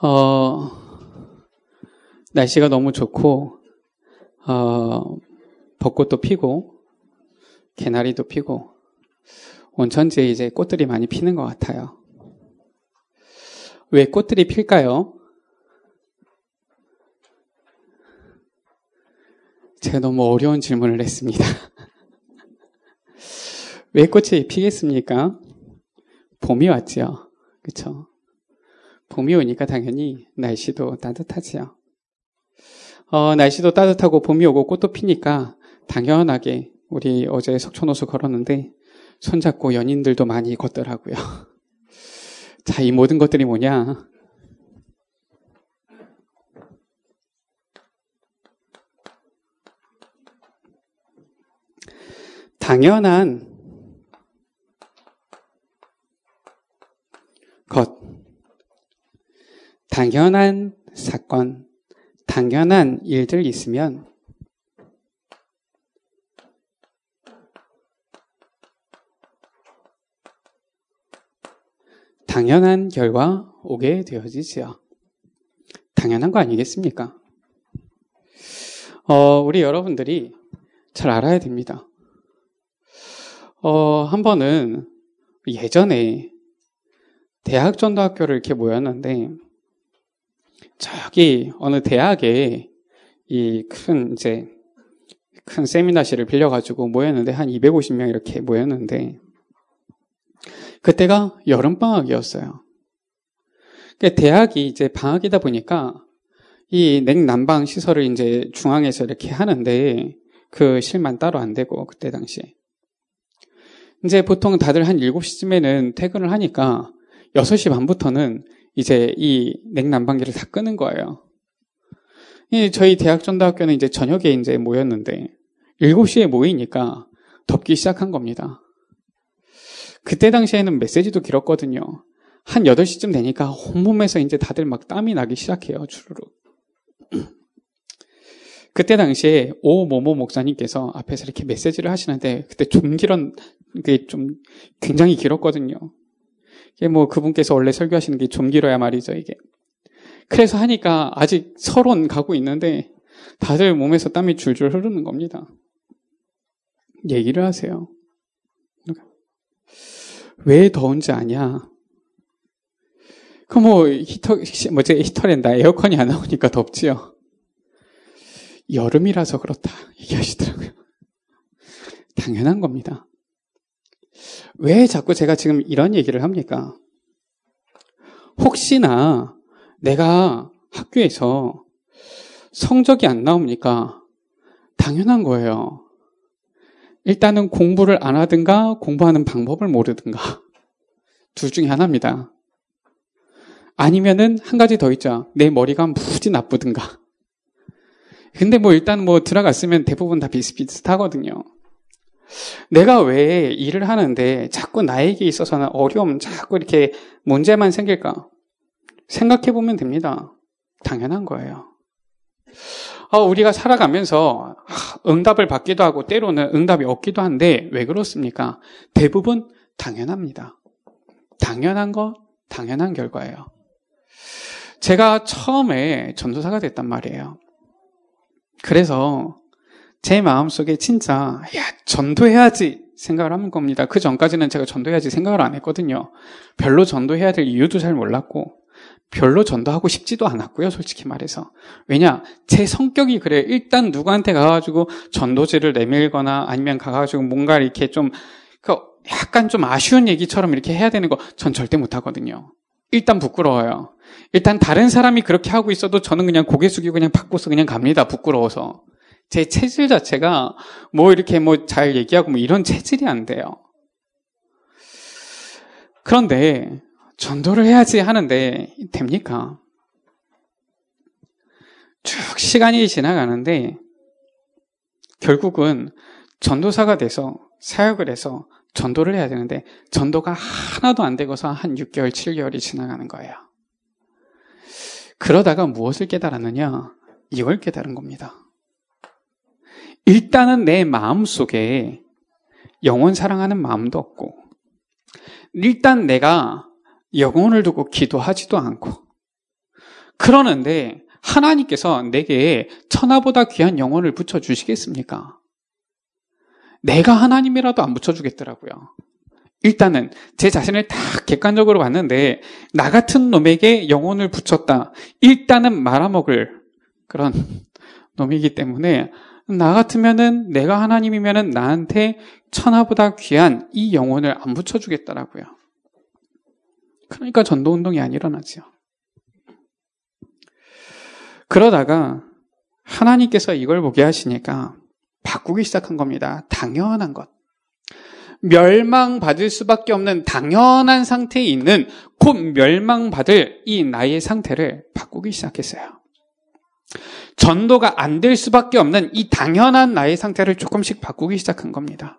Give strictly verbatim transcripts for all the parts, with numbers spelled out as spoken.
어, 날씨가 너무 좋고, 어, 벚꽃도 피고, 개나리도 피고, 온천지에 이제 꽃들이 많이 피는 것 같아요. 왜 꽃들이 필까요? 제가 너무 어려운 질문을 했습니다. 왜 꽃이 피겠습니까? 봄이 왔지요. 그렇죠? 봄이 오니까 당연히 날씨도 따뜻하지요. 어, 날씨도 따뜻하고 봄이 오고 꽃도 피니까 당연하게 우리 어제 석촌호수 걸었는데 손잡고 연인들도 많이 걷더라고요. 자, 이 모든 것들이 뭐냐? 당연한 것, 당연한 사건, 당연한 일들 있으면 당연한 결과 오게 되어지지요. 당연한 거 아니겠습니까? 어, 우리 여러분들이 잘 알아야 됩니다. 어, 한 번은 예전에 대학 전도학교를 이렇게 모였는데, 저기 어느 대학에 이 큰 이제 큰 세미나실을 빌려가지고 모였는데 한 이백오십 명 이렇게 모였는데, 그때가 여름방학이었어요. 그러니까 대학이 이제 방학이다 보니까 이 냉난방 시설을 이제 중앙에서 이렇게 하는데 그 실만 따로 안 되고 그때 당시에. 이제 보통 다들 한 일곱 시쯤에는 퇴근을 하니까 여섯 시 반부터는 이제 이 냉난방기를 다 끄는 거예요. 이 저희 대학 전도학교는 이제 저녁에 이제 모였는데 일곱 시에 모이니까 덥기 시작한 겁니다. 그때 당시에는 메시지도 길었거든요. 한 여덟 시쯤 되니까 온몸에서 이제 다들 막 땀이 나기 시작해요. 주르륵. 그때 당시에 오 모모 목사님께서 앞에서 이렇게 메시지를 하시는데 그때 좀 길은 게 좀 굉장히 길었거든요. 이게 뭐 그분께서 원래 설교하시는 게 좀 길어야 말이죠, 이게. 그래서 하니까 아직 서론 가고 있는데 다들 몸에서 땀이 줄줄 흐르는 겁니다. 얘기를 하세요. 왜 더운지 아냐? 그 뭐 히터 뭐지 히터랜다 에어컨이 안 나오니까 덥지요. 여름이라서 그렇다 얘기하시더라고요. 당연한 겁니다. 왜 자꾸 제가 지금 이런 얘기를 합니까? 혹시나 내가 학교에서 성적이 안 나오니까 당연한 거예요. 일단은 공부를 안 하든가 공부하는 방법을 모르든가 둘 중에 하나입니다. 아니면은 한 가지 더 있죠. 내 머리가 무지 나쁘든가. 근데 뭐 일단 뭐 들어갔으면 대부분 다 비슷비슷하거든요. 내가 왜 일을 하는데 자꾸 나에게 있어서는 어려움, 자꾸 이렇게 문제만 생길까? 생각해보면 됩니다. 당연한 거예요. 어, 우리가 살아가면서 응답을 받기도 하고 때로는 응답이 없기도 한데 왜 그렇습니까? 대부분 당연합니다. 당연한 거, 당연한 결과예요. 제가 처음에 전도사가 됐단 말이에요. 그래서 제 마음속에 진짜 야 전도해야지 생각을 하는 겁니다. 그 전까지는 제가 전도해야지 생각을 안 했거든요. 별로 전도해야 될 이유도 잘 몰랐고 별로 전도하고 싶지도 않았고요. 솔직히 말해서. 왜냐? 제 성격이 그래요. 일단 누구한테 가가지고 전도지를 내밀거나 아니면 가가지고 뭔가 이렇게 좀 약간 좀 아쉬운 얘기처럼 이렇게 해야 되는 거 전 절대 못하거든요. 일단 부끄러워요. 일단 다른 사람이 그렇게 하고 있어도 저는 그냥 고개 숙이고 그냥 바꿔서 그냥 갑니다. 부끄러워서. 제 체질 자체가 뭐 이렇게 뭐 잘 얘기하고 뭐 이런 체질이 안 돼요. 그런데 전도를 해야지 하는데 됩니까? 쭉 시간이 지나가는데 결국은 전도사가 돼서 사역을 해서 전도를 해야 되는데 전도가 하나도 안 되고서 한 육 개월, 칠 개월이 지나가는 거예요. 그러다가 무엇을 깨달았느냐? 이걸 깨달은 겁니다. 일단은 내 마음속에 영혼 사랑하는 마음도 없고 일단 내가 영혼을 두고 기도하지도 않고 그러는데 하나님께서 내게 천하보다 귀한 영혼을 붙여주시겠습니까? 내가 하나님이라도 안 붙여주겠더라고요. 일단은 제 자신을 다 객관적으로 봤는데 나 같은 놈에게 영혼을 붙였다. 일단은 말아먹을 그런 놈이기 때문에 나 같으면은 내가 하나님이면은 나한테 천하보다 귀한 이 영혼을 안 붙여주겠더라고요. 그러니까 전도운동이 안 일어나죠. 그러다가 하나님께서 이걸 보게 하시니까 바꾸기 시작한 겁니다. 당연한 것. 멸망받을 수밖에 없는 당연한 상태에 있는 곧 멸망받을 이 나의 상태를 바꾸기 시작했어요. 전도가 안 될 수밖에 없는 이 당연한 나의 상태를 조금씩 바꾸기 시작한 겁니다.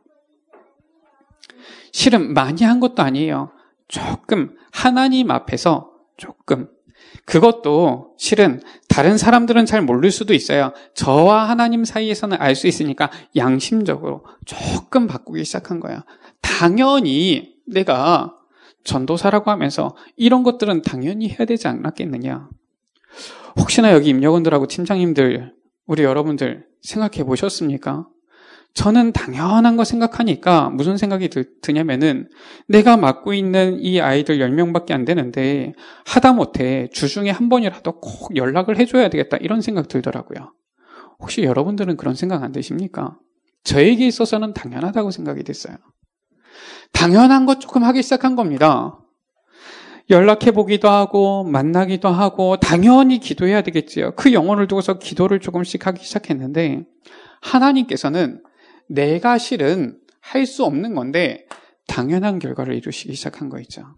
실은 많이 한 것도 아니에요. 조금 하나님 앞에서 조금. 그것도 실은 다른 사람들은 잘 모를 수도 있어요. 저와 하나님 사이에서는 알 수 있으니까 양심적으로 조금 바꾸기 시작한 거예요. 당연히 내가 전도사라고 하면서 이런 것들은 당연히 해야 되지 않았겠느냐. 혹시나 여기 임역원들하고 팀장님들, 우리 여러분들 생각해 보셨습니까? 저는 당연한 거 생각하니까 무슨 생각이 드냐면은 내가 맡고 있는 이 아이들 열 명밖에 안 되는데 하다못해 주중에 한 번이라도 꼭 연락을 해줘야 되겠다 이런 생각 들더라고요. 혹시 여러분들은 그런 생각 안 드십니까? 저에게 있어서는 당연하다고 생각이 됐어요. 당연한 것 조금 하기 시작한 겁니다. 연락해보기도 하고 만나기도 하고 당연히 기도해야 되겠지요. 그 영혼을 두고서 기도를 조금씩 하기 시작했는데 하나님께서는 내가 실은 할 수 없는 건데 당연한 결과를 이루시기 시작한 거 있죠.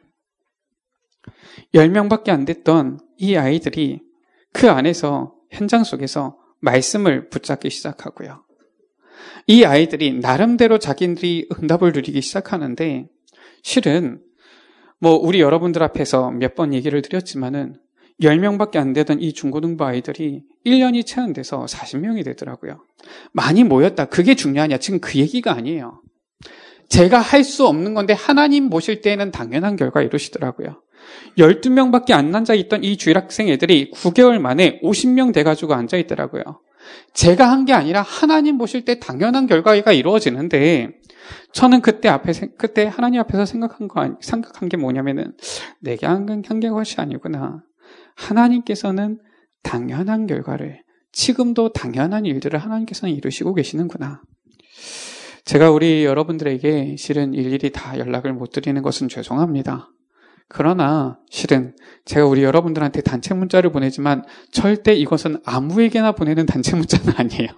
열 명밖에 안 됐던 이 아이들이 그 안에서 현장 속에서 말씀을 붙잡기 시작하고요. 이 아이들이 나름대로 자기들이 응답을 누리기 시작하는데 실은 뭐 우리 여러분들 앞에서 몇 번 얘기를 드렸지만은 열 명밖에 안 되던 이 중고등부 아이들이 일 년이 채 안 돼서 사십 명이 되더라고요. 많이 모였다. 그게 중요하냐? 지금 그 얘기가 아니에요. 제가 할 수 없는 건데 하나님 보실 때에는 당연한 결과 이루시더라고요. 열두 명밖에 안 앉아있던 이 주일학생 애들이 구 개월 만에 오십 명 돼가지고 앉아있더라고요. 제가 한 게 아니라 하나님 보실 때 당연한 결과가 이루어지는데 저는 그때 앞에, 그때 하나님 앞에서 생각한 거, 생각한 게 뭐냐면은 내게 한 게 것이 아니구나. 하나님께서는 당연한 결과를, 지금도 당연한 일들을 하나님께서는 이루시고 계시는구나. 제가 우리 여러분들에게 실은 일일이 다 연락을 못 드리는 것은 죄송합니다. 그러나 실은 제가 우리 여러분들한테 단체 문자를 보내지만 절대 이것은 아무에게나 보내는 단체 문자는 아니에요.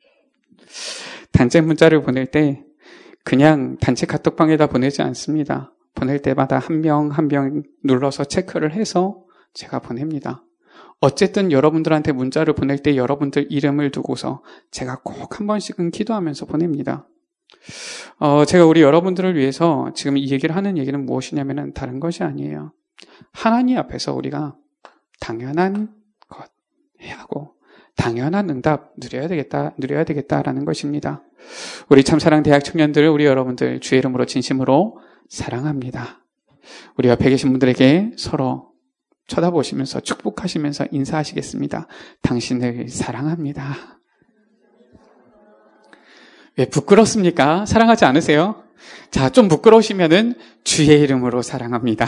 단체 문자를 보낼 때 그냥 단체 카톡방에다 보내지 않습니다. 보낼 때마다 한 명 한 명 눌러서 체크를 해서 제가 보냅니다. 어쨌든 여러분들한테 문자를 보낼 때 여러분들 이름을 두고서 제가 꼭 한 번씩은 기도하면서 보냅니다. 어, 제가 우리 여러분들을 위해서 지금 이 얘기를 하는 얘기는 무엇이냐면은 다른 것이 아니에요. 하나님 앞에서 우리가 당연한 것 해야 하고 당연한 응답 누려야 되겠다, 누려야 되겠다라는 것입니다. 우리 참사랑 대학 청년들, 우리 여러분들 주의 이름으로 진심으로 사랑합니다. 우리 옆에 계신 분들에게 서로 쳐다보시면서 축복하시면서 인사하시겠습니다. 당신을 사랑합니다. 왜 부끄럽습니까? 사랑하지 않으세요? 자, 좀 부끄러우시면은 주의 이름으로 사랑합니다.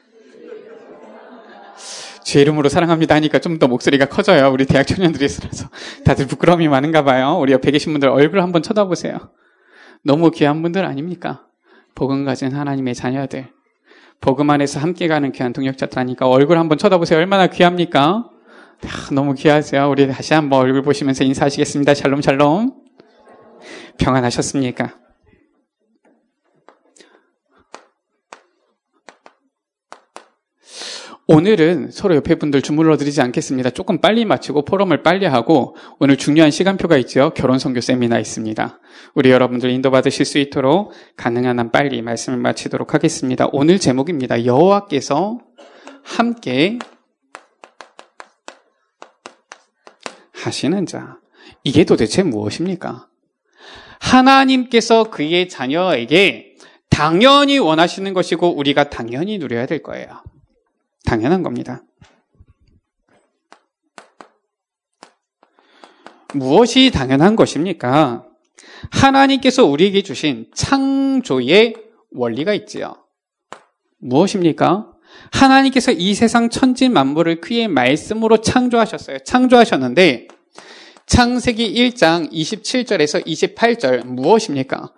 주의 이름으로 사랑합니다 하니까 좀 더 목소리가 커져요. 우리 대학 청년들이라서 다들 부끄러움이 많은가 봐요. 우리 옆에 계신 분들 얼굴 한번 쳐다보세요. 너무 귀한 분들 아닙니까? 복음 가진 하나님의 자녀들, 복음 안에서 함께 가는 귀한 동역자들 하니까 얼굴 한번 쳐다보세요. 얼마나 귀합니까? 아, 너무 귀하세요. 우리 다시 한번 얼굴 보시면서 인사하시겠습니다. 샬롬 샬롬. 평안하셨습니까? 오늘은 서로 옆에 분들 주물러 드리지 않겠습니다. 조금 빨리 마치고 포럼을 빨리 하고 오늘 중요한 시간표가 있죠. 결혼 선교 세미나 있습니다. 우리 여러분들 인도받으실 수 있도록 가능한 한 빨리 말씀을 마치도록 하겠습니다. 오늘 제목입니다. 여호와께서 함께 하시는 자. 이게 도대체 무엇입니까? 하나님께서 그의 자녀에게 당연히 원하시는 것이고 우리가 당연히 누려야 될 거예요. 당연한 겁니다. 무엇이 당연한 것입니까? 하나님께서 우리에게 주신 창조의 원리가 있지요. 무엇입니까? 하나님께서 이 세상 천지 만물을 그의 말씀으로 창조하셨어요. 창조하셨는데 창세기 일 장 이십칠 절에서 이십팔 절 무엇입니까?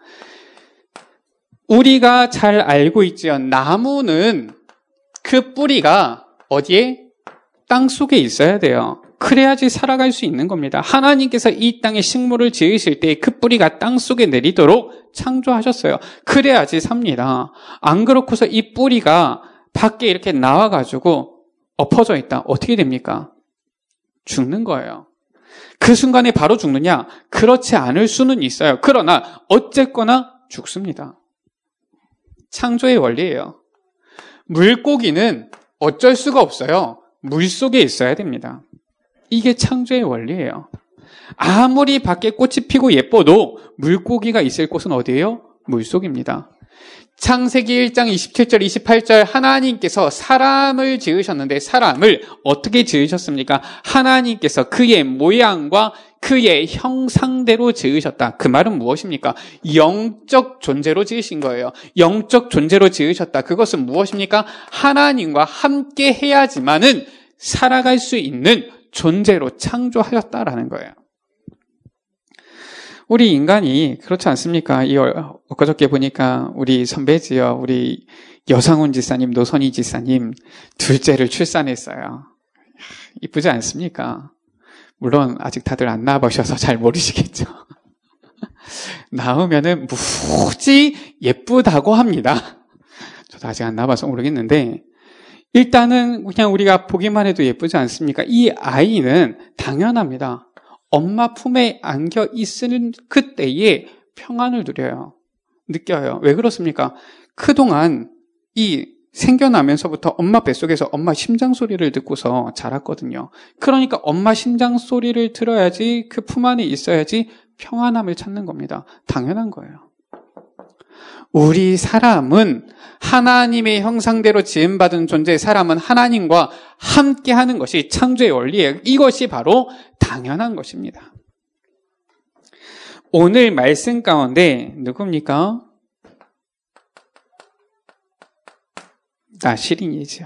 우리가 잘 알고 있지요. 나무는 그 뿌리가 어디에? 땅 속에 있어야 돼요. 그래야지 살아갈 수 있는 겁니다. 하나님께서 이 땅에 식물을 지으실 때 그 뿌리가 땅 속에 내리도록 창조하셨어요. 그래야지 삽니다. 안 그렇고서 이 뿌리가 밖에 이렇게 나와가지고 엎어져 있다. 어떻게 됩니까? 죽는 거예요. 그 순간에 바로 죽느냐? 그렇지 않을 수는 있어요. 그러나 어쨌거나 죽습니다. 창조의 원리예요. 물고기는 어쩔 수가 없어요. 물속에 있어야 됩니다. 이게 창조의 원리예요. 아무리 밖에 꽃이 피고 예뻐도 물고기가 있을 곳은 어디예요? 물속입니다. 창세기 일 장 이십칠 절 이십팔 절 하나님께서 사람을 지으셨는데 사람을 어떻게 지으셨습니까? 하나님께서 그의 모양과 그의 형상대로 지으셨다. 그 말은 무엇입니까? 영적 존재로 지으신 거예요. 영적 존재로 지으셨다. 그것은 무엇입니까? 하나님과 함께 해야지만은 살아갈 수 있는 존재로 창조하셨다라는 거예요. 우리 인간이 그렇지 않습니까? 이 엊그저께 보니까 우리 선배지요. 우리 여상훈 지사님, 노선희 지사님 둘째를 출산했어요. 이쁘지 않습니까? 물론 아직 다들 안 낳아보셔서 잘 모르시겠죠. 낳으면은 무지 예쁘다고 합니다. 저도 아직 안 낳아봐서 모르겠는데 일단은 그냥 우리가 보기만 해도 예쁘지 않습니까? 이 아이는 당연합니다. 엄마 품에 안겨 있을 그때에 평안을 누려요. 느껴요. 왜 그렇습니까? 그동안 이 생겨나면서부터 엄마 뱃속에서 엄마 심장 소리를 듣고서 자랐거든요. 그러니까 엄마 심장 소리를 들어야지 그 품 안에 있어야지 평안함을 찾는 겁니다. 당연한 거예요. 우리 사람은 하나님의 형상대로 지음받은 존재, 사람은 하나님과 함께하는 것이 창조의 원리예요. 이것이 바로 당연한 것입니다. 오늘 말씀 가운데 누굽니까? 나시린이죠.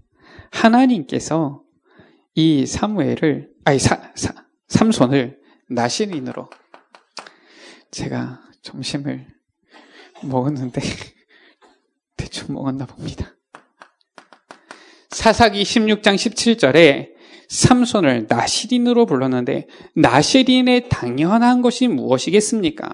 하나님께서 이 사무엘을, 아니 사, 사, 삼손을 나시린으로 제가 점심을 먹었는데 대충 먹었나 봅니다. 사사기 십육 장 십칠 절에 삼손을 나시린으로 불렀는데 나시린의 당연한 것이 무엇이겠습니까?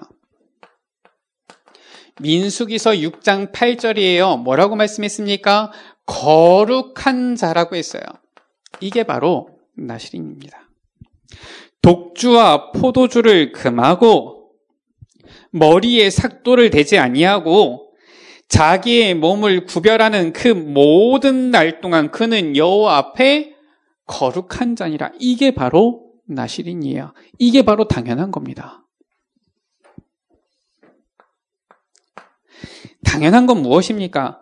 민수기서 육 장 팔 절이에요. 뭐라고 말씀했습니까? 거룩한 자라고 했어요. 이게 바로 나시린입니다. 독주와 포도주를 금하고 머리에 삭도를 대지 아니하고 자기의 몸을 구별하는 그 모든 날 동안 그는 여호와 앞에 거룩한 자니라. 이게 바로 나시린이에요. 이게 바로 당연한 겁니다. 당연한 건 무엇입니까?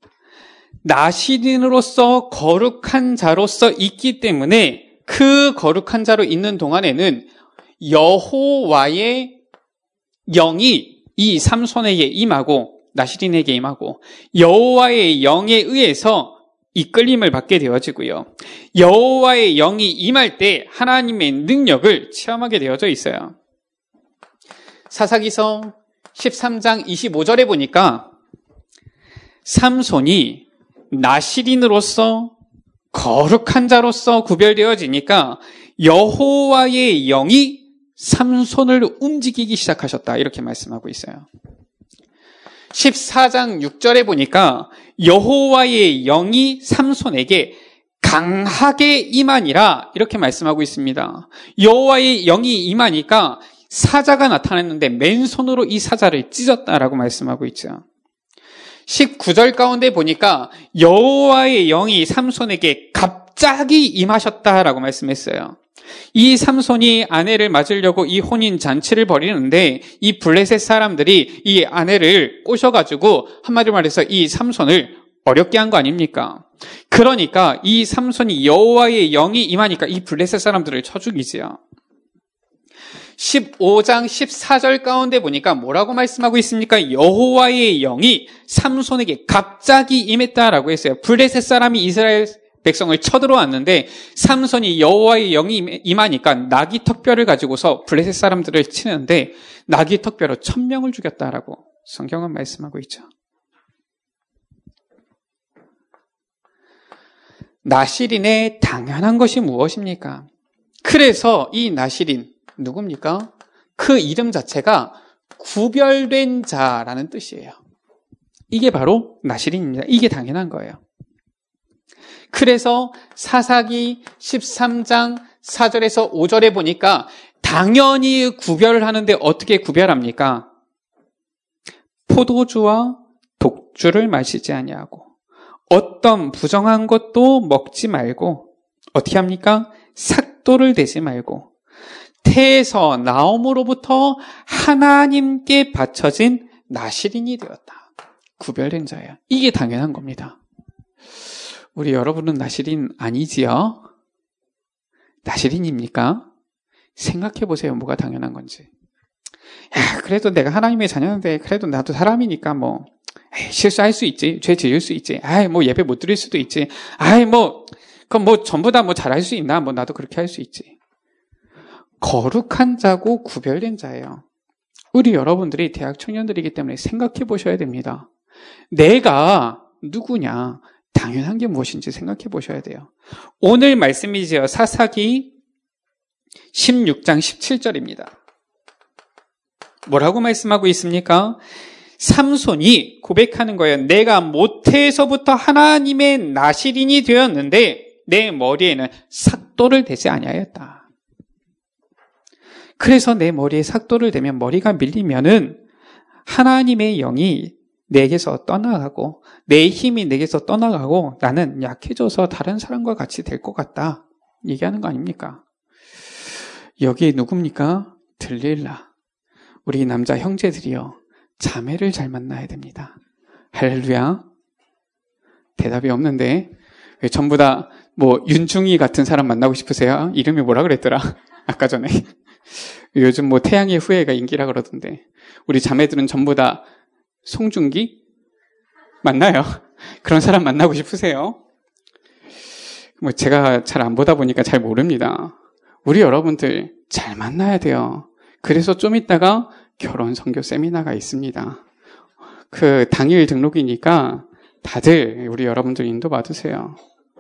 나시린으로서 거룩한 자로서 있기 때문에 그 거룩한 자로 있는 동안에는 여호와의 영이 이 삼손에게 임하고 나시린에게 임하고 여호와의 영에 의해서 이끌림을 받게 되어지고요. 여호와의 영이 임할 때 하나님의 능력을 체험하게 되어져 있어요. 사사기서 십삼 장 이십오 절에 보니까 삼손이 나시린으로서 거룩한 자로서 구별되어지니까 여호와의 영이 삼손을 움직이기 시작하셨다. 이렇게 말씀하고 있어요. 십사 장 육 절에 보니까 여호와의 영이 삼손에게 강하게 임하니라. 이렇게 말씀하고 있습니다. 여호와의 영이 임하니까 사자가 나타났는데 맨손으로 이 사자를 찢었다라고 말씀하고 있죠. 십구 절 가운데 보니까 여호와의 영이 삼손에게 갑자기 임하셨다라고 말씀했어요. 이 삼손이 아내를 맞으려고 이 혼인 잔치를 벌이는데 이 블레셋 사람들이 이 아내를 꼬셔가지고 한마디로 말해서 이 삼손을 어렵게 한 거 아닙니까? 그러니까 이 삼손이 여호와의 영이 임하니까 이 블레셋 사람들을 쳐 죽이지요. 십오 장 십사 절 가운데 보니까 뭐라고 말씀하고 있습니까? 여호와의 영이 삼손에게 갑자기 임했다라고 했어요. 블레셋 사람이 이스라엘 백성을 쳐들어왔는데 삼손이 여호와의 영이 임하니까 나귀 턱뼈를 가지고서 블레셋 사람들을 치는데 나귀 턱뼈로 천 명을 죽였다라고 성경은 말씀하고 있죠. 나실인의 당연한 것이 무엇입니까? 그래서 이 나실인 누굽니까? 그 이름 자체가 구별된 자라는 뜻이에요. 이게 바로 나실인입니다. 이게 당연한 거예요. 그래서 사사기 십삼 장 사 절에서 오 절에 보니까 당연히 구별을 하는데 어떻게 구별합니까? 포도주와 독주를 마시지 아니하고 어떤 부정한 것도 먹지 말고 어떻게 합니까? 삭도를 대지 말고 태에서 나옴으로부터 하나님께 바쳐진 나실인이 되었다. 구별된 자예요. 이게 당연한 겁니다. 우리 여러분은 나실인 아니지요? 나실인입니까? 생각해 보세요. 뭐가 당연한 건지. 야, 그래도 내가 하나님의 자녀인데 그래도 나도 사람이니까 뭐 에이, 실수할 수 있지. 죄 지을 수 있지. 아이 뭐 예배 못 드릴 수도 있지. 아이 뭐 그럼 뭐 전부 다 뭐 잘할 수 있나? 뭐 나도 그렇게 할 수 있지. 거룩한 자고 구별된 자예요. 우리 여러분들이 대학 청년들이기 때문에 생각해 보셔야 됩니다. 내가 누구냐? 당연한 게 무엇인지 생각해 보셔야 돼요. 오늘 말씀이지요. 사사기 십육 장 십칠 절입니다. 뭐라고 말씀하고 있습니까? 삼손이 고백하는 거예요. 내가 모태에서부터 하나님의 나실인이 되었는데 내 머리에는 삭도를 대지 아니하였다. 그래서 내 머리에 삭도를 대면 머리가 밀리면은 하나님의 영이 내게서 떠나가고 내 힘이 내게서 떠나가고 나는 약해져서 다른 사람과 같이 될 것 같다. 얘기하는 거 아닙니까? 여기 누굽니까? 들릴라. 우리 남자 형제들이요. 자매를 잘 만나야 됩니다. 할렐루야. 대답이 없는데 왜 전부 다 뭐 윤중이 같은 사람 만나고 싶으세요? 이름이 뭐라 그랬더라? 아까 전에. 요즘 뭐 태양의 후예가 인기라 그러던데 우리 자매들은 전부 다 송중기? 맞나요? 그런 사람 만나고 싶으세요? 뭐 제가 잘 안 보다 보니까 잘 모릅니다. 우리 여러분들 잘 만나야 돼요. 그래서 좀 이따가 결혼 선교 세미나가 있습니다. 그 당일 등록이니까 다들 우리 여러분들 인도 받으세요.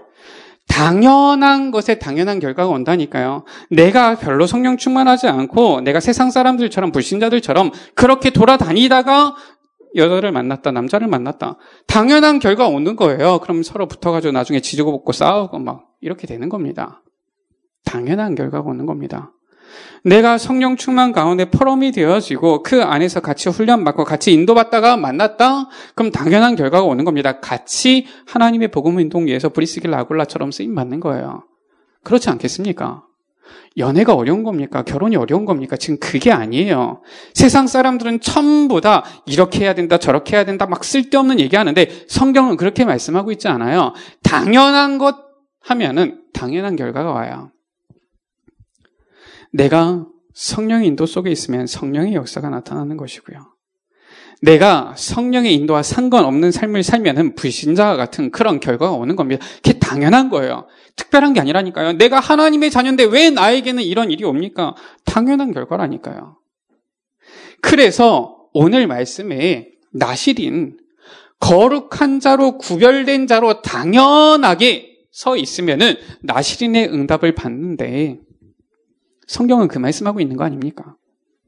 당연한 것에 당연한 결과가 온다니까요. 내가 별로 성령 충만하지 않고 내가 세상 사람들처럼 불신자들처럼 그렇게 돌아다니다가 여자를 만났다, 남자를 만났다. 당연한 결과 오는 거예요. 그럼 서로 붙어가지고 나중에 지지고 볶고 싸우고 막 이렇게 되는 겁니다. 당연한 결과가 오는 겁니다. 내가 성령 충만 가운데 포럼이 되어지고 그 안에서 같이 훈련받고 같이 인도받다가 만났다? 그럼 당연한 결과가 오는 겁니다. 같이 하나님의 복음 운동위에서 브리스길라 아굴라처럼 쓰임받는 거예요. 그렇지 않겠습니까? 연애가 어려운 겁니까? 결혼이 어려운 겁니까? 지금 그게 아니에요. 세상 사람들은 전부 다 이렇게 해야 된다, 저렇게 해야 된다, 막 쓸데없는 얘기하는데 성경은 그렇게 말씀하고 있지 않아요. 당연한 것 하면은 당연한 결과가 와요. 내가 성령의 인도 속에 있으면 성령의 역사가 나타나는 것이고요. 내가 성령의 인도와 상관없는 삶을 살면은 불신자와 같은 그런 결과가 오는 겁니다. 그게 당연한 거예요. 특별한 게 아니라니까요. 내가 하나님의 자녀인데 왜 나에게는 이런 일이 옵니까? 당연한 결과라니까요. 그래서 오늘 말씀에 나실인 거룩한 자로 구별된 자로 당연하게 서 있으면은 나실인의 응답을 받는데 성경은 그 말씀하고 있는 거 아닙니까?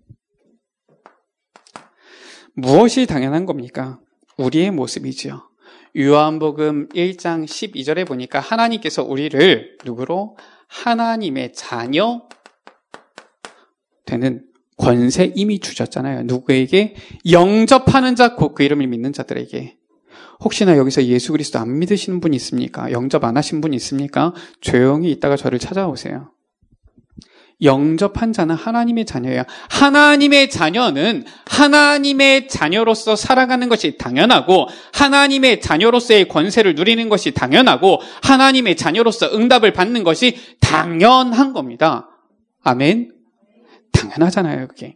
무엇이 당연한 겁니까? 우리의 모습이지요. 요한복음 일 장 십이 절에 보니까 하나님께서 우리를 누구로? 하나님의 자녀 되는 권세 이미 주셨잖아요. 누구에게? 영접하는 자, 곧 그 이름을 믿는 자들에게. 혹시나 여기서 예수 그리스도 안 믿으시는 분이 있습니까? 영접 안 하신 분이 있습니까? 조용히 있다가 저를 찾아오세요. 영접한 자는 하나님의 자녀예요. 하나님의 자녀는 하나님의 자녀로서 살아가는 것이 당연하고 하나님의 자녀로서의 권세를 누리는 것이 당연하고 하나님의 자녀로서 응답을 받는 것이 당연한 겁니다. 아멘. 당연하잖아요, 그게.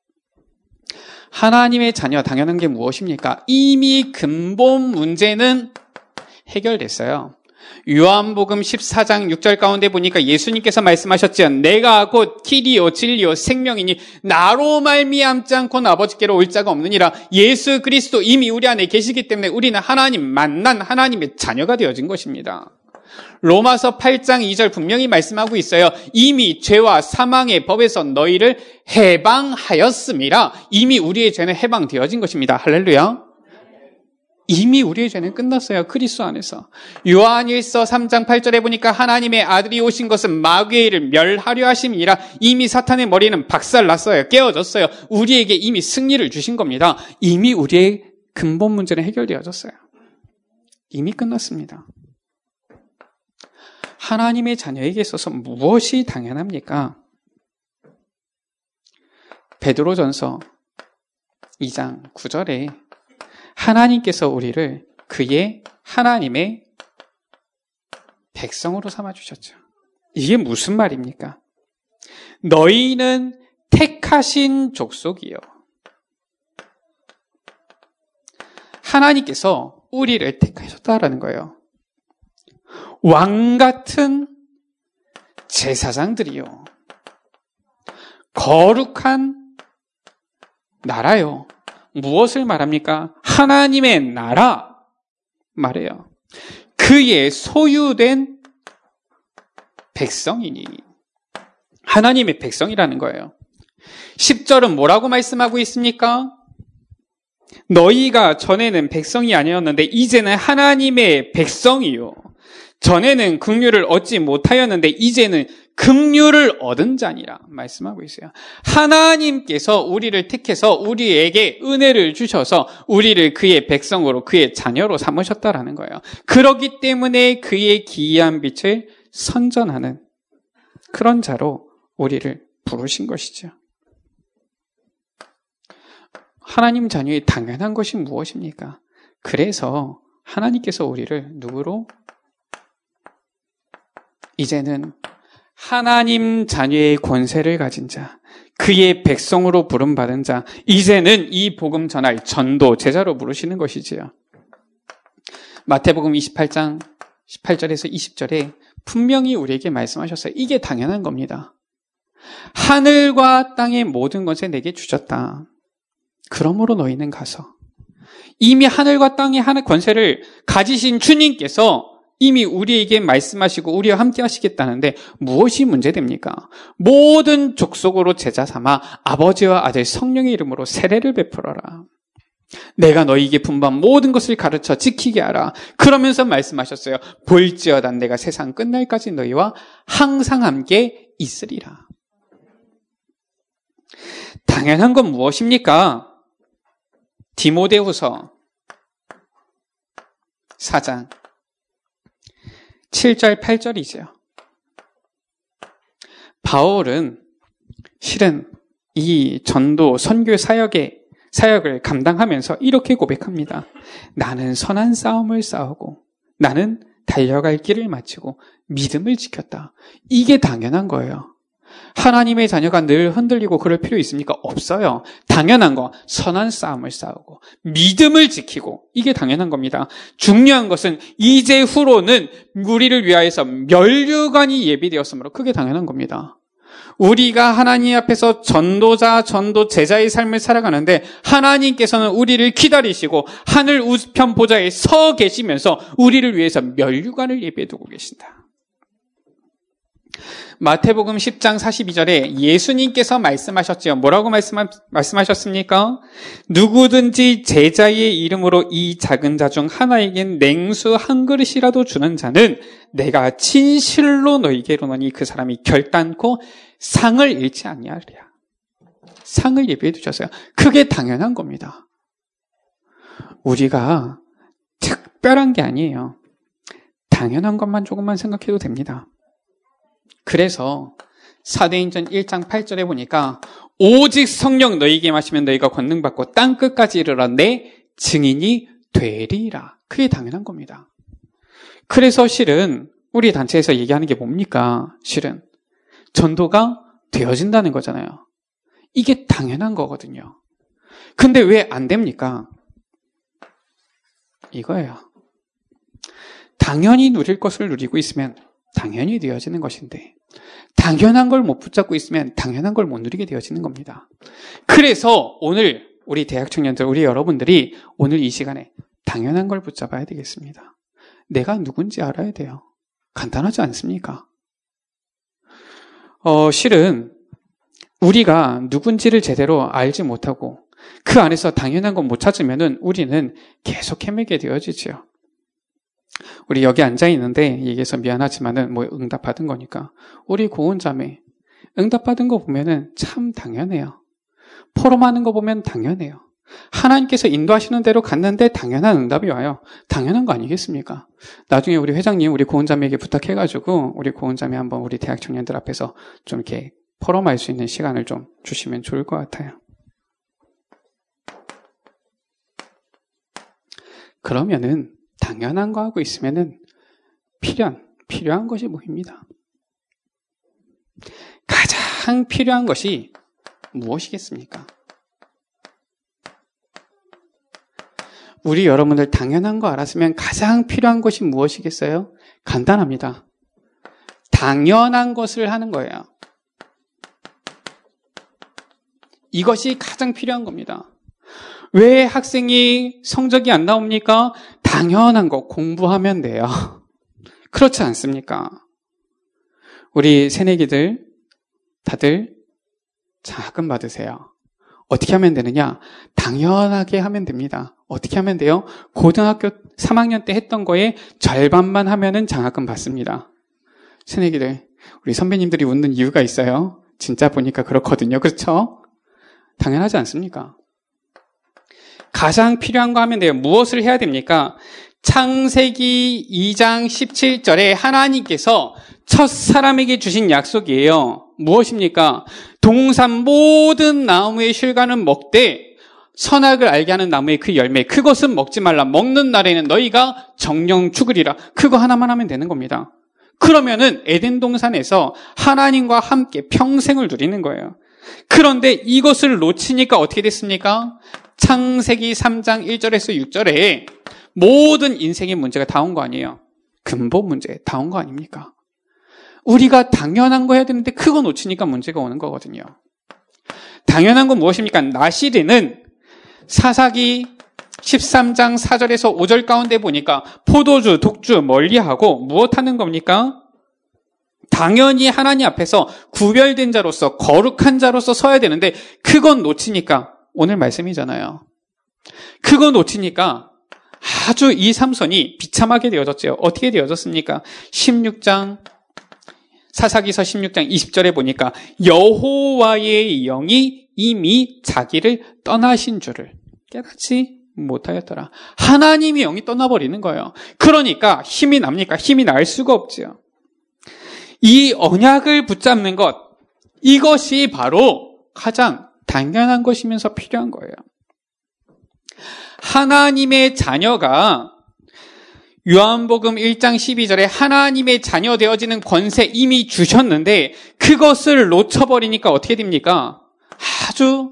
하나님의 자녀, 당연한 게 무엇입니까? 이미 근본 문제는 해결됐어요. 요한복음 십사 장 육 절 가운데 보니까 예수님께서 말씀하셨죠. 내가 곧 길이요 진리요 생명이니 나로 말미암지 않고는 아버지께로 올 자가 없느니라. 예수 그리스도 이미 우리 안에 계시기 때문에 우리는 하나님 만난 하나님의 자녀가 되어진 것입니다. 로마서 팔 장 이 절 분명히 말씀하고 있어요. 이미 죄와 사망의 법에서 너희를 해방하였음이라. 이미 우리의 죄는 해방되어진 것입니다. 할렐루야. 이미 우리의 죄는 끝났어요. 그리스도 안에서. 요한일서 삼 장 팔 절에 보니까 하나님의 아들이 오신 것은 마귀의 일을 멸하려 하심이라. 이미 사탄의 머리는 박살났어요. 깨어졌어요. 우리에게 이미 승리를 주신 겁니다. 이미 우리의 근본 문제는 해결되어졌어요. 이미 끝났습니다. 하나님의 자녀에게 있어서 무엇이 당연합니까? 베드로전서 이 장 구 절에 하나님께서 우리를 그의 하나님의 백성으로 삼아주셨죠. 이게 무슨 말입니까? 너희는 택하신 족속이요. 하나님께서 우리를 택하셨다라는 거예요. 왕 같은 제사장들이요. 거룩한 나라요. 무엇을 말합니까? 하나님의 나라 말해요. 그의 소유된 백성이니. 하나님의 백성이라는 거예요. 십 절은 뭐라고 말씀하고 있습니까? 너희가 전에는 백성이 아니었는데 이제는 하나님의 백성이요. 전에는 긍휼을 얻지 못하였는데 이제는 긍휼을 얻은 자니라 말씀하고 있어요. 하나님께서 우리를 택해서 우리에게 은혜를 주셔서 우리를 그의 백성으로 그의 자녀로 삼으셨다라는 거예요. 그렇기 때문에 그의 기이한 빛을 선전하는 그런 자로 우리를 부르신 것이죠. 하나님 자녀의 당연한 것이 무엇입니까? 그래서 하나님께서 우리를 누구로? 이제는 하나님 자녀의 권세를 가진 자, 그의 백성으로 부름받은 자, 이제는 이 복음 전할 전도, 제자로 부르시는 것이지요. 마태복음 이십팔 장 십팔 절에서 이십 절에 분명히 우리에게 말씀하셨어요. 이게 당연한 겁니다. 하늘과 땅의 모든 것을 내게 주셨다. 그러므로 너희는 가서 이미 하늘과 땅의 하늘 권세를 가지신 주님께서 이미 우리에게 말씀하시고 우리와 함께 하시겠다는데 무엇이 문제됩니까? 모든 족속으로 제자 삼아 아버지와 아들 성령의 이름으로 세례를 베풀어라. 내가 너희에게 분부한 모든 것을 가르쳐 지키게 하라. 그러면서 말씀하셨어요. 볼지어다 내가 세상 끝날까지 너희와 항상 함께 있으리라. 당연한 건 무엇입니까? 디모데후서 사 장 칠 절 팔 절이죠. 바울은 실은 이 전도 선교 사역의 사역을 감당하면서 이렇게 고백합니다. 나는 선한 싸움을 싸우고 나는 달려갈 길을 마치고 믿음을 지켰다. 이게 당연한 거예요. 하나님의 자녀가 늘 흔들리고 그럴 필요 있습니까? 없어요. 당연한 거, 선한 싸움을 싸우고 믿음을 지키고 이게 당연한 겁니다. 중요한 것은 이제 후로는 우리를 위하여서 면류관이 예비되었으므로 그게 당연한 겁니다. 우리가 하나님 앞에서 전도자, 전도 제자의 삶을 살아가는데 하나님께서는 우리를 기다리시고 하늘 우편 보좌에 서 계시면서 우리를 위해서 면류관을 예비해 두고 계신다. 마태복음 십 장 사십이 절에 예수님께서 말씀하셨지요. 뭐라고 말씀, 말씀하셨습니까? 누구든지 제자의 이름으로 이 작은 자 중 하나에겐 냉수 한 그릇이라도 주는 자는 내가 진실로 너희에게 이르노니 그 사람이 결단코 상을 잃지 아니하리라. 상을 예비해 두셨어요. 그게 당연한 겁니다. 우리가 특별한 게 아니에요. 당연한 것만 조금만 생각해도 됩니다. 그래서 사도행전 일 장 팔 절에 보니까 오직 성령 너희에게 마시면 너희가 권능받고 땅끝까지 이르러 내 증인이 되리라. 그게 당연한 겁니다. 그래서 실은 우리 단체에서 얘기하는 게 뭡니까? 실은 전도가 되어진다는 거잖아요. 이게 당연한 거거든요. 근데 왜 안 됩니까? 이거예요. 당연히 누릴 것을 누리고 있으면 당연히 되어지는 것인데 당연한 걸 못 붙잡고 있으면 당연한 걸 못 누리게 되어지는 겁니다. 그래서 오늘 우리 대학 청년들, 우리 여러분들이 오늘 이 시간에 당연한 걸 붙잡아야 되겠습니다. 내가 누군지 알아야 돼요. 간단하지 않습니까? 어, 실은 우리가 누군지를 제대로 알지 못하고 그 안에서 당연한 건 못 찾으면은 우리는 계속 헤매게 되어지지요. 우리 여기 앉아 있는데 얘기해서 미안하지만은 뭐 응답 받은 거니까 우리 고은 자매 응답 받은 거 보면은 참 당연해요. 포럼하는 거 보면 당연해요. 하나님께서 인도하시는 대로 갔는데 당연한 응답이 와요. 당연한 거 아니겠습니까? 나중에 우리 회장님 우리 고은 자매에게 부탁해가지고 우리 고은 자매 한번 우리 대학 청년들 앞에서 좀 이렇게 포럼할 수 있는 시간을 좀 주시면 좋을 것 같아요. 그러면은 당연한 거 하고 있으면은 필요한, 필요한 것이 뭐입니다? 가장 필요한 것이 무엇이겠습니까? 우리 여러분들 당연한 거 알았으면 가장 필요한 것이 무엇이겠어요? 간단합니다. 당연한 것을 하는 거예요. 이것이 가장 필요한 겁니다. 왜 학생이 성적이 안 나옵니까? 당연한 거 공부하면 돼요. 그렇지 않습니까? 우리 새내기들 다들 장학금 받으세요. 어떻게 하면 되느냐? 당연하게 하면 됩니다. 어떻게 하면 돼요? 고등학교 삼 학년 때 했던 거에 절반만 하면은 장학금 받습니다. 새내기들, 우리 선배님들이 웃는 이유가 있어요. 진짜 보니까 그렇거든요. 그렇죠? 당연하지 않습니까? 가장 필요한 거 하면 돼요. 무엇을 해야 됩니까? 창세기 이 장 십칠 절에 하나님께서 첫 사람에게 주신 약속이에요. 무엇입니까? 동산 모든 나무의 실과는 먹되 선악을 알게 하는 나무의 그 열매 그것은 먹지 말라. 먹는 날에는 너희가 정령 죽으리라. 그거 하나만 하면 되는 겁니다. 그러면은 에덴 동산에서 하나님과 함께 평생을 누리는 거예요. 그런데 이것을 놓치니까 어떻게 됐습니까? 창세기 삼 장 일 절에서 육 절에 모든 인생의 문제가 다 온 거 아니에요. 근본 문제 다 온 거 아닙니까? 우리가 당연한 거 해야 되는데 그거 놓치니까 문제가 오는 거거든요. 당연한 건 무엇입니까? 나시르는 사사기 십삼 장 사 절에서 오 절 가운데 보니까 포도주, 독주 멀리하고 무엇하는 겁니까? 당연히 하나님 앞에서 구별된 자로서 거룩한 자로서 서야 되는데 그건 놓치니까 오늘 말씀이잖아요. 그거 놓치니까 아주 이 삼손이 비참하게 되어졌죠. 어떻게 되어졌습니까? 십육 장 사사기서 십육 장 이십 절에 보니까 여호와의 영이 이미 자기를 떠나신 줄을 깨닫지 못하였더라. 하나님의 영이 떠나버리는 거예요. 그러니까 힘이 납니까? 힘이 날 수가 없죠. 이 언약을 붙잡는 것, 이것이 바로 가장 당연한 것이면서 필요한 거예요. 하나님의 자녀가 요한복음 일 장 십이 절에 하나님의 자녀 되어지는 권세 이미 주셨는데 그것을 놓쳐버리니까 어떻게 됩니까? 아주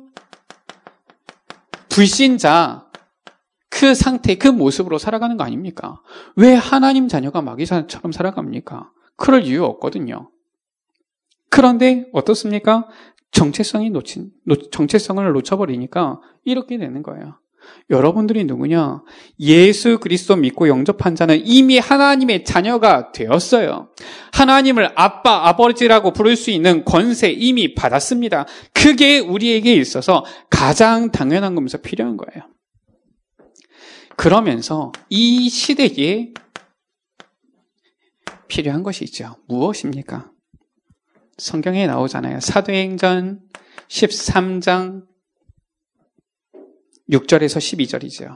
불신자 그 상태, 그 모습으로 살아가는 거 아닙니까? 왜 하나님 자녀가 마귀처럼 살아갑니까? 그럴 이유 없거든요. 그런데 어떻습니까? 정체성이 놓친, 정체성을 놓쳐버리니까 이렇게 되는 거예요. 여러분들이 누구냐? 예수 그리스도 믿고 영접한 자는 이미 하나님의 자녀가 되었어요. 하나님을 아빠, 아버지라고 부를 수 있는 권세 이미 받았습니다. 그게 우리에게 있어서 가장 당연한 거면서 필요한 거예요. 그러면서 이 시대에 필요한 것이 있죠. 무엇입니까? 성경에 나오잖아요. 사도행전 십삼 장 육 절에서 십이 절이죠.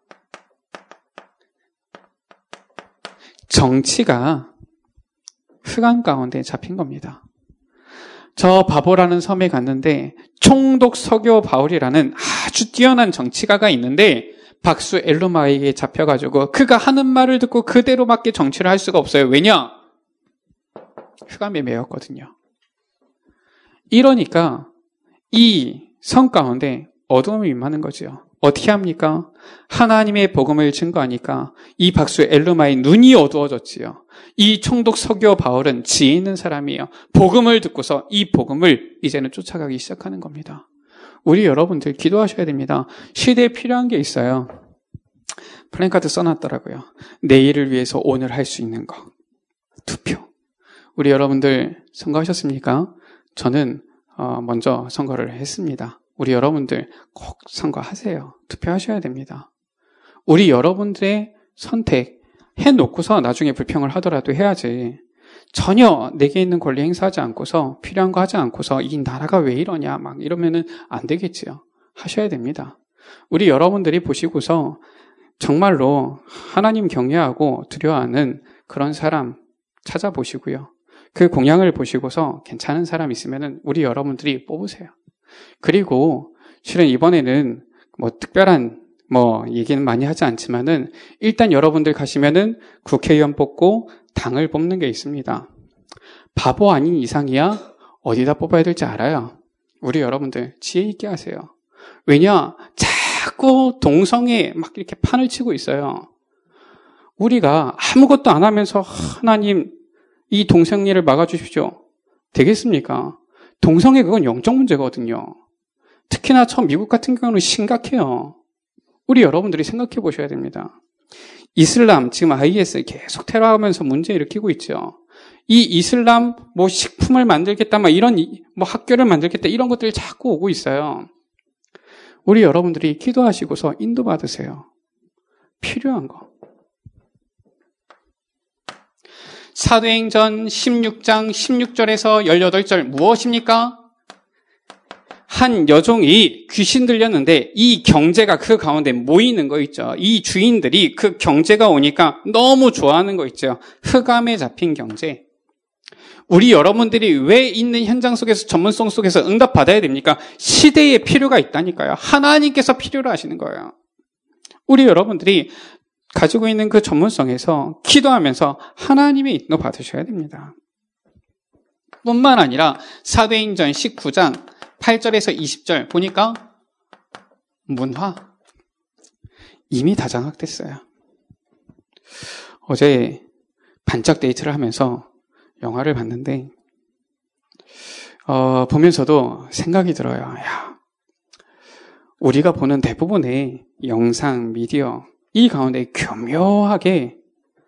정치가 흑암 가운데 잡힌 겁니다. 저 바보라는 섬에 갔는데 총독 서교 바울이라는 아주 뛰어난 정치가가 있는데 박수 엘루마에게 잡혀가지고 그가 하는 말을 듣고 그대로밖에 정치를 할 수가 없어요. 왜냐? 흑암에 매였거든요. 이러니까 이 성 가운데 어두움이 임하는 거죠. 어떻게 합니까? 하나님의 복음을 증거하니까 이 박수 엘르마의 눈이 어두워졌지요. 이 총독 서기오 바울은 지혜 있는 사람이에요. 복음을 듣고서 이 복음을 이제는 쫓아가기 시작하는 겁니다. 우리 여러분들 기도하셔야 됩니다. 시대에 필요한 게 있어요. 플랜카드 써놨더라고요. 내일을 위해서 오늘 할 수 있는 거. 투표. 우리 여러분들 선거하셨습니까? 저는 어, 먼저 선거를 했습니다. 우리 여러분들 꼭 선거하세요. 투표하셔야 됩니다. 우리 여러분들의 선택 해놓고서 나중에 불평을 하더라도 해야지. 전혀 내게 있는 권리 행사하지 않고서 필요한 거 하지 않고서 이 나라가 왜 이러냐 막 이러면은 안 되겠지요. 하셔야 됩니다. 우리 여러분들이 보시고서 정말로 하나님 경외하고 두려워하는 그런 사람 찾아보시고요. 그 공약을 보시고서 괜찮은 사람 있으면은 우리 여러분들이 뽑으세요. 그리고 실은 이번에는 뭐 특별한 뭐 얘기는 많이 하지 않지만은 일단 여러분들 가시면은 국회의원 뽑고 당을 뽑는 게 있습니다. 바보 아닌 이상이야 어디다 뽑아야 될지 알아요. 우리 여러분들 지혜 있게 하세요. 왜냐? 자꾸 동성애 막 이렇게 판을 치고 있어요. 우리가 아무것도 안 하면서 하나님 이 동성애를 막아주십시오. 되겠습니까? 동성애 그건 영적 문제거든요. 특히나 저 미국 같은 경우는 심각해요. 우리 여러분들이 생각해 보셔야 됩니다. 이슬람, 지금 아이에스 계속 테러하면서 문제 일으키고 있죠. 이 이슬람 뭐 식품을 만들겠다, 막 이런 뭐 학교를 만들겠다 이런 것들이 자꾸 오고 있어요. 우리 여러분들이 기도하시고서 인도받으세요. 필요한 거. 사도행전 십육 장 십육 절에서 십팔 절 무엇입니까? 한 여종이 귀신 들렸는데 이 경제가 그 가운데 모이는 거 있죠. 이 주인들이 그 경제가 오니까 너무 좋아하는 거 있죠. 흑암에 잡힌 경제. 우리 여러분들이 왜 있는 현장 속에서 전문성 속에서 응답받아야 됩니까? 시대에 필요가 있다니까요. 하나님께서 필요로 하시는 거예요. 우리 여러분들이 가지고 있는 그 전문성에서 기도하면서 하나님의 인도 받으셔야 됩니다. 뿐만 아니라 사도행전 십구 장 팔 절에서 이십 절 보니까 문화 이미 다 장악됐어요. 어제 반짝 데이트를 하면서 영화를 봤는데 어, 보면서도 생각이 들어요. 야, 우리가 보는 대부분의 영상, 미디어 이 가운데 교묘하게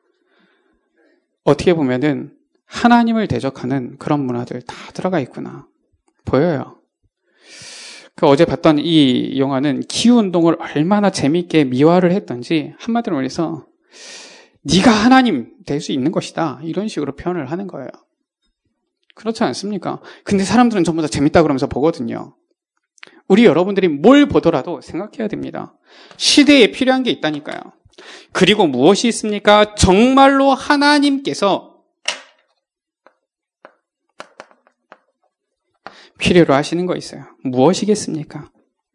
어떻게 보면은 하나님을 대적하는 그런 문화들 다 들어가 있구나 보여요. 그 어제 봤던 이 영화는 기후운동을 얼마나 재미있게 미화를 했던지 한마디로 말해서 네가 하나님 될 수 있는 것이다 이런 식으로 표현을 하는 거예요. 그렇지 않습니까? 근데 사람들은 전부 다 재밌다 그러면서 보거든요. 우리 여러분들이 뭘 보더라도 생각해야 됩니다. 시대에 필요한 게 있다니까요. 그리고 무엇이 있습니까? 정말로 하나님께서 필요로 하시는 거 있어요. 무엇이겠습니까?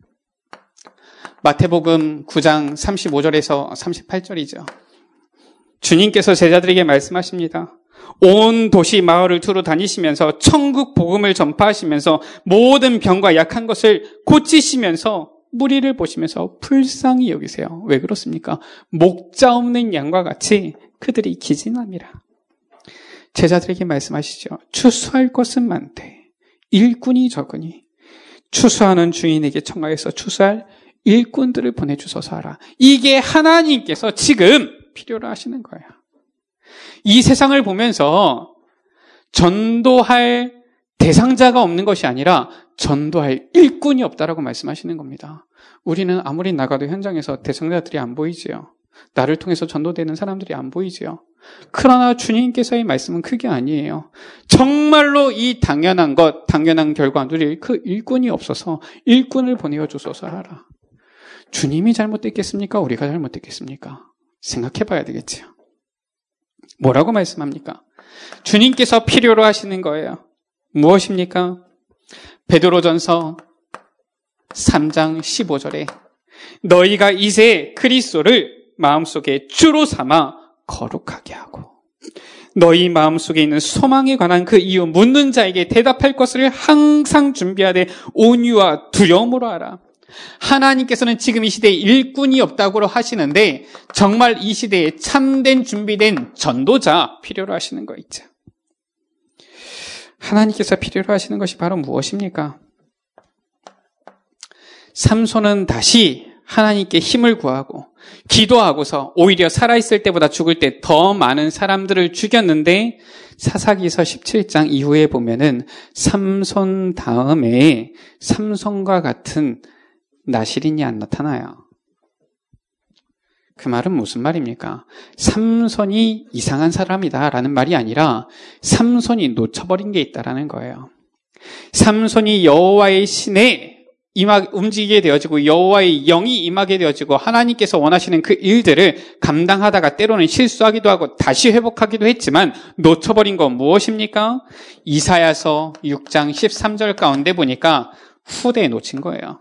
마태복음 구 장 삼십오 절에서 삼십팔 절이죠. 주님께서 제자들에게 말씀하십니다. 온 도시 마을을 두루 다니시면서 천국 복음을 전파하시면서 모든 병과 약한 것을 고치시면서 무리를 보시면서 불쌍히 여기세요. 왜 그렇습니까? 목자 없는 양과 같이 그들이 기진함이라. 제자들에게 말씀하시죠. 추수할 것은 많되 일꾼이 적으니 추수하는 주인에게 청하여서 추수할 일꾼들을 보내주소서 하라. 이게 하나님께서 지금 필요로 하시는 거예요. 이 세상을 보면서 전도할 대상자가 없는 것이 아니라 전도할 일꾼이 없다라고 말씀하시는 겁니다. 우리는 아무리 나가도 현장에서 대상자들이 안 보이지요. 나를 통해서 전도되는 사람들이 안 보이지요. 그러나 주님께서의 말씀은 그게 아니에요. 정말로 이 당연한 것, 당연한 결과 누릴 그 일꾼이 없어서 일꾼을 보내어 주소서 하라. 주님이 잘못됐겠습니까? 우리가 잘못됐겠습니까? 생각해 봐야 되겠지요. 뭐라고 말씀합니까? 주님께서 필요로 하시는 거예요. 무엇입니까? 베드로전서 삼 장 십오 절에 너희가 이제 그리스도를 마음속에 주로 삼아 거룩하게 하고 너희 마음속에 있는 소망에 관한 그 이유, 묻는 자에게 대답할 것을 항상 준비하되 온유와 두려움으로 하라. 하나님께서는 지금 이 시대에 일꾼이 없다고 하시는데 정말 이 시대에 참된 준비된 전도자 필요로 하시는 거 있죠. 하나님께서 필요로 하시는 것이 바로 무엇입니까? 삼손은 다시 하나님께 힘을 구하고 기도하고서 오히려 살아있을 때보다 죽을 때 더 많은 사람들을 죽였는데 사사기서 십칠 장 이후에 보면은 삼손 다음에 삼손과 같은 나실인이 안 나타나요. 그 말은 무슨 말입니까? 삼손이 이상한 사람이다라는 말이 아니라 삼손이 놓쳐버린 게 있다라는 거예요. 삼손이 여호와의 신에 임하, 움직이게 되어지고 여호와의 영이 임하게 되어지고 하나님께서 원하시는 그 일들을 감당하다가 때로는 실수하기도 하고 다시 회복하기도 했지만 놓쳐버린 건 무엇입니까? 이사야서 육 장 십삼 절 가운데 보니까 후대에 놓친 거예요.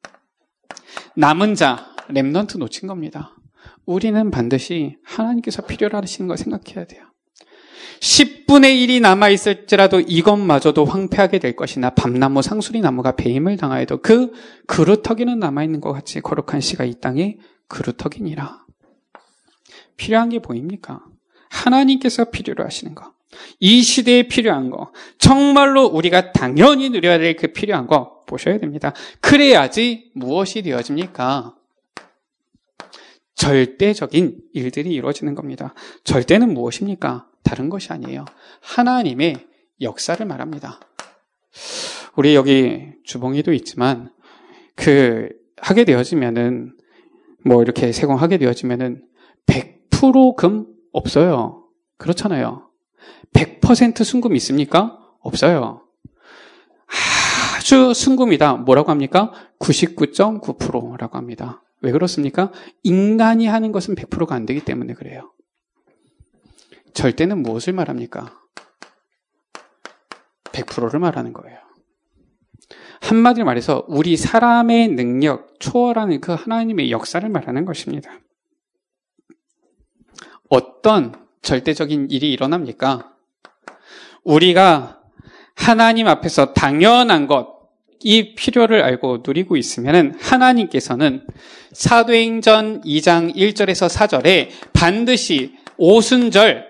남은 자, 렘넌트 놓친 겁니다. 우리는 반드시 하나님께서 필요로 하시는 걸 생각해야 돼요. 십분의 일이 남아있을지라도 이것마저도 황폐하게 될 것이나 밤나무 상수리 나무가 배임을 당하여도 그 그루터기는 남아있는 것 같이 거룩한 씨가 이 땅에 그루터기니라. 필요한 게 보입니까? 하나님께서 필요로 하시는 거. 이 시대에 필요한 거. 정말로 우리가 당연히 누려야 될 그 필요한 거 보셔야 됩니다. 그래야지 무엇이 되어집니까? 절대적인 일들이 이루어지는 겁니다. 절대는 무엇입니까? 다른 것이 아니에요. 하나님의 역사를 말합니다. 우리 여기 주봉이도 있지만 그 하게 되어지면은 뭐 이렇게 세공하게 되어지면은 백 퍼센트 금 없어요. 그렇잖아요. 백 퍼센트 순금 있습니까? 없어요. 아주 순금이다. 뭐라고 합니까? 구십구 점 구 퍼센트라고 합니다. 왜 그렇습니까? 인간이 하는 것은 백 퍼센트가 안 되기 때문에 그래요. 절대는 무엇을 말합니까? 백 퍼센트를 말하는 거예요. 한마디로 말해서 우리 사람의 능력, 초월하는 그 하나님의 역사를 말하는 것입니다. 어떤 절대적인 일이 일어납니까? 우리가 하나님 앞에서 당연한 것, 이 필요를 알고 누리고 있으면 하나님께서는 사도행전 이 장 일 절에서 사 절에 반드시 오순절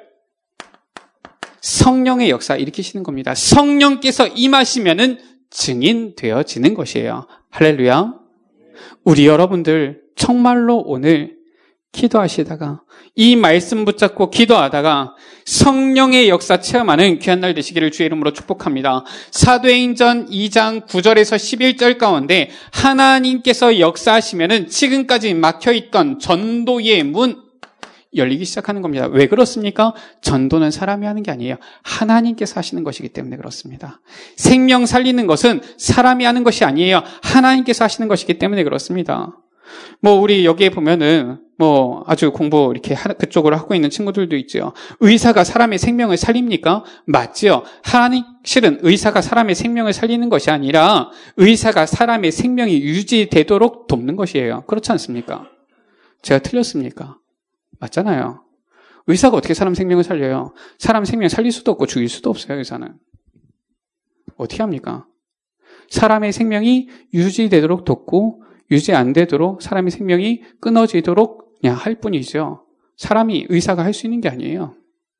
성령의 역사 일으키시는 겁니다. 성령께서 임하시면은 증인되어지는 것이에요. 할렐루야. 우리 여러분들 정말로 오늘 기도하시다가 이 말씀 붙잡고 기도하다가 성령의 역사 체험하는 귀한 날 되시기를 주의 이름으로 축복합니다. 사도행전 이 장 구 절에서 십일 절 가운데 하나님께서 역사하시면은 지금까지 막혀있던 전도의 문 열리기 시작하는 겁니다. 왜 그렇습니까? 전도는 사람이 하는 게 아니에요. 하나님께서 하시는 것이기 때문에 그렇습니다. 생명 살리는 것은 사람이 하는 것이 아니에요. 하나님께서 하시는 것이기 때문에 그렇습니다. 뭐 우리 여기에 보면은 뭐 아주 공부 이렇게 그쪽으로 하고 있는 친구들도 있죠. 의사가 사람의 생명을 살립니까? 맞지요. 하나님 실은 의사가 사람의 생명을 살리는 것이 아니라 의사가 사람의 생명이 유지되도록 돕는 것이에요. 그렇지 않습니까? 제가 틀렸습니까? 맞잖아요. 의사가 어떻게 사람 생명을 살려요? 사람 생명 살릴 수도 없고 죽일 수도 없어요. 의사는. 어떻게 합니까? 사람의 생명이 유지되도록 돕고 유지 안 되도록 사람의 생명이 끊어지도록 그냥 할 뿐이죠. 사람이 의사가 할 수 있는 게 아니에요.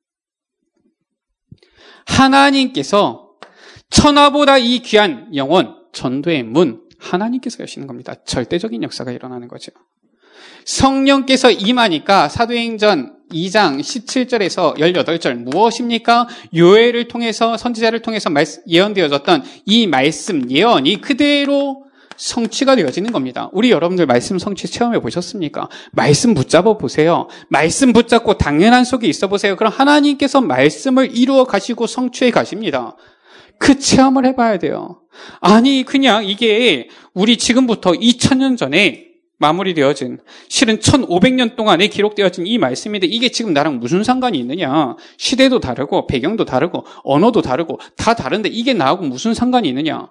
하나님께서 천하보다 이 귀한 영혼, 전도의 문, 하나님께서 여시는 겁니다. 절대적인 역사가 일어나는 거죠. 성령께서 임하니까 사도행전 이 장 십칠 절에서 십팔 절 무엇입니까? 요엘을 통해서 선지자를 통해서 예언되어졌던 이 말씀 예언이 그대로 성취가 되어지는 겁니다. 우리 여러분들 말씀 성취 체험해 보셨습니까? 말씀 붙잡아 보세요. 말씀 붙잡고 당연한 속에 있어 보세요. 그럼 하나님께서 말씀을 이루어 가시고 성취해 가십니다. 그 체험을 해봐야 돼요. 아니 그냥 이게 우리 지금부터 이천 년 전에 마무리되어진 실은 천오백 년 동안에 기록되어진 이 말씀인데 이게 지금 나랑 무슨 상관이 있느냐. 시대도 다르고 배경도 다르고 언어도 다르고 다 다른데 이게 나하고 무슨 상관이 있느냐.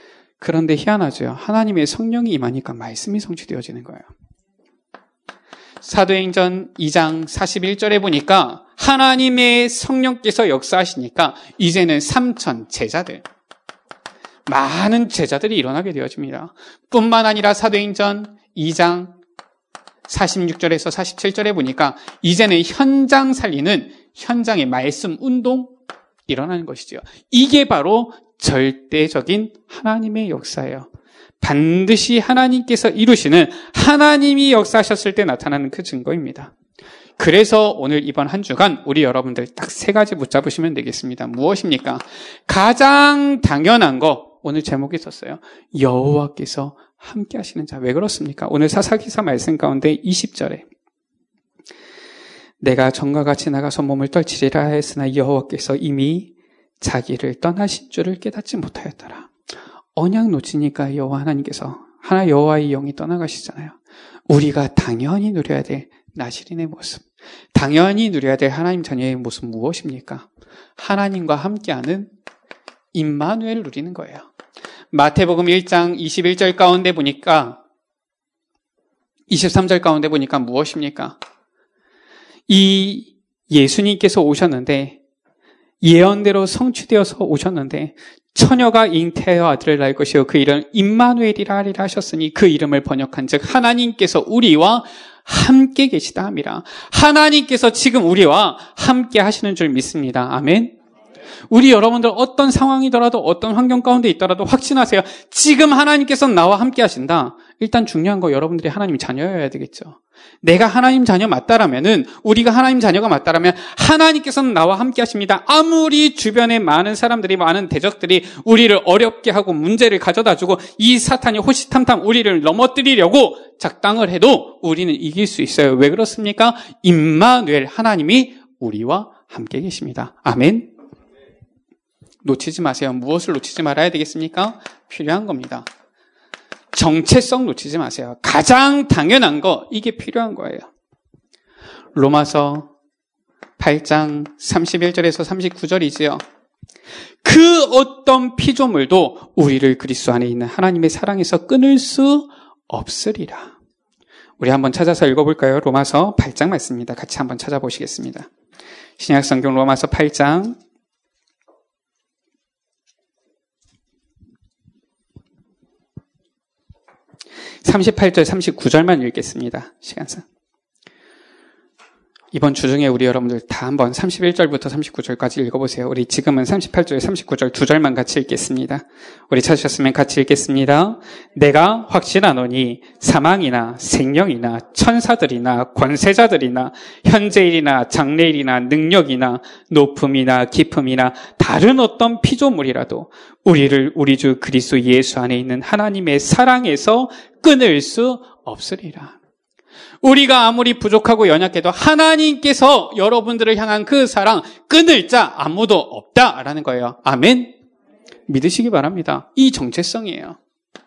그런데 희한하죠. 하나님의 성령이 임하니까 말씀이 성취되어지는 거예요. 사도행전 이 장 사십일 절에 보니까 하나님의 성령께서 역사하시니까 이제는 삼천 제자들, 많은 제자들이 일어나게 되어집니다. 뿐만 아니라 사도행전 이 장 사십육 절에서 사십칠 절에 보니까 이제는 현장 살리는 현장의 말씀 운동 일어나는 것이죠. 이게 바로 절대적인 하나님의 역사예요. 반드시 하나님께서 이루시는, 하나님이 역사하셨을 때 나타나는 그 증거입니다. 그래서 오늘 이번 한 주간 우리 여러분들 딱 세 가지 붙잡으시면 되겠습니다. 무엇입니까? 가장 당연한 거, 오늘 제목이 있었어요. 여호와께서 함께 하시는 자. 왜 그렇습니까? 오늘 사사기사 말씀 가운데 이십 절에 내가 전과 같이 나가서 몸을 떨치리라 하였으나 여호와께서 이미 자기를 떠나신 줄을 깨닫지 못하였더라. 언약 놓치니까 여호와 하나님께서, 하나 여호와의 영이 떠나가시잖아요. 우리가 당연히 누려야 될 나시린의 모습, 당연히 누려야 될 하나님 자녀의 모습 무엇입니까? 하나님과 함께하는 임마누엘을 누리는 거예요. 마태복음 일 장 이십일 절 가운데 보니까, 이십삼 절 가운데 보니까 무엇입니까? 이 예수님께서 오셨는데, 예언대로 성취되어서 오셨는데, 처녀가 잉태하여 아들을 낳을 것이요 그 이름 임마누엘이라 하리라 하셨으니 그 이름을 번역한즉 하나님께서 우리와 함께 계시다 함이라. 하나님께서 지금 우리와 함께 하시는 줄 믿습니다. 아멘. 우리 여러분들 어떤 상황이더라도 어떤 환경 가운데 있더라도 확신하세요. 지금 하나님께서 나와 함께 하신다. 일단 중요한 거, 여러분들이 하나님 자녀여야 되겠죠. 내가 하나님 자녀 맞다라면은, 우리가 하나님 자녀가 맞다라면 하나님께서는 나와 함께 하십니다. 아무리 주변에 많은 사람들이, 많은 대적들이 우리를 어렵게 하고 문제를 가져다주고 이 사탄이 호시탐탐 우리를 넘어뜨리려고 작당을 해도 우리는 이길 수 있어요. 왜 그렇습니까? 임마누엘, 하나님이 우리와 함께 계십니다. 아멘. 놓치지 마세요. 무엇을 놓치지 말아야 되겠습니까? 필요한 겁니다. 정체성 놓치지 마세요. 가장 당연한 거, 이게 필요한 거예요. 로마서 팔 장 삼십일 절에서 삼십구 절이지요. 그 어떤 피조물도 우리를 그리스도 안에 있는 하나님의 사랑에서 끊을 수 없으리라. 우리 한번 찾아서 읽어볼까요? 로마서 팔 장 말씀입니다. 같이 한번 찾아보시겠습니다. 신약성경 로마서 팔 장 삼십팔 절, 삼십구 절만 읽겠습니다. 시간상. 이번 주 중에 우리 여러분들 다 한번 삼십일 절부터 삼십구 절까지 읽어보세요. 우리 지금은 삼십팔 절, 삼십구 절 두 절만 같이 읽겠습니다. 우리 찾으셨으면 같이 읽겠습니다. 내가 확신하노니 사망이나 생명이나 천사들이나 권세자들이나 현재일이나 장래일이나 능력이나 높음이나 깊음이나 다른 어떤 피조물이라도 우리를 우리 주 그리스도 예수 안에 있는 하나님의 사랑에서 끊을 수 없으리라. 우리가 아무리 부족하고 연약해도 하나님께서 여러분들을 향한 그 사랑 끊을 자 아무도 없다라는 거예요. 아멘. 믿으시기 바랍니다. 이 정체성이에요.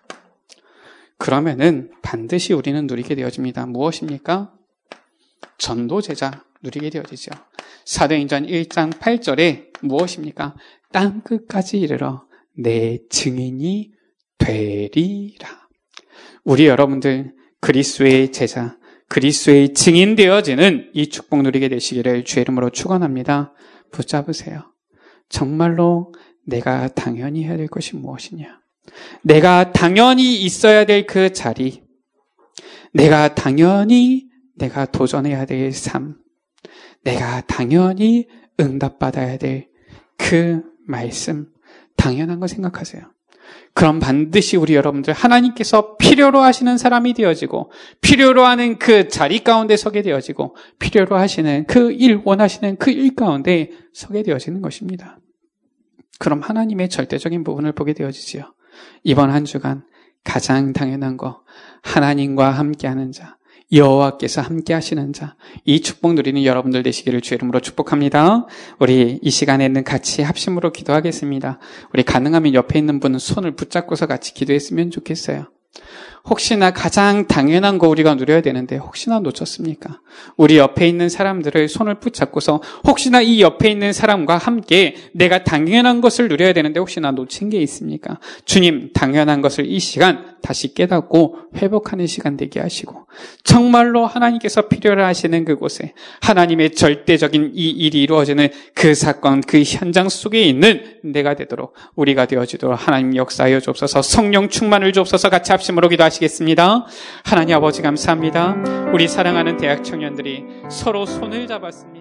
그러면은 반드시 우리는 누리게 되어집니다. 무엇입니까? 전도제자 누리게 되어지죠. 사도행전 일 장 팔 절에 무엇입니까? 땅 끝까지 이르러 내 증인이 되리라. 우리 여러분들 그리스도의 제자, 그리스도의 증인 되어지는 이 축복 누리게 되시기를 주의 이름으로 축원합니다. 붙잡으세요. 정말로 내가 당연히 해야 될 것이 무엇이냐? 내가 당연히 있어야 될 그 자리, 내가 당연히 내가 도전해야 될 삶, 내가 당연히 응답받아야 될 그 말씀, 당연한 거 생각하세요. 그럼 반드시 우리 여러분들 하나님께서 필요로 하시는 사람이 되어지고, 필요로 하는 그 자리 가운데 서게 되어지고, 필요로 하시는 그 일, 원하시는 그 일 가운데 서게 되어지는 것입니다. 그럼 하나님의 절대적인 부분을 보게 되어지지요. 이번 한 주간 가장 당연한 거, 하나님과 함께하는 자, 여호와께서 함께 하시는 자, 이 축복 누리는 여러분들 되시기를 주의 이름으로 축복합니다. 우리 이 시간에는 같이 합심으로 기도하겠습니다. 우리 가능하면 옆에 있는 분은 손을 붙잡고서 같이 기도했으면 좋겠어요. 혹시나 가장 당연한 거 우리가 누려야 되는데 혹시나 놓쳤습니까? 우리 옆에 있는 사람들을 손을 붙잡고서 혹시나 이 옆에 있는 사람과 함께 내가 당연한 것을 누려야 되는데 혹시나 놓친 게 있습니까? 주님, 당연한 것을 이 시간 다시 깨닫고 회복하는 시간 되게 하시고 정말로 하나님께서 필요로 하시는 그곳에 하나님의 절대적인 이 일이 이루어지는 그 사건, 그 현장 속에 있는 내가 되도록 우리가 되어지도록 하나님 역사하여 주옵소서. 성령 충만을 주옵소서. 같이 합심으로 기도하시겠습니다. 하나님 아버지 감사합니다. 우리 사랑하는 대학 청년들이 서로 손을 잡았습니다.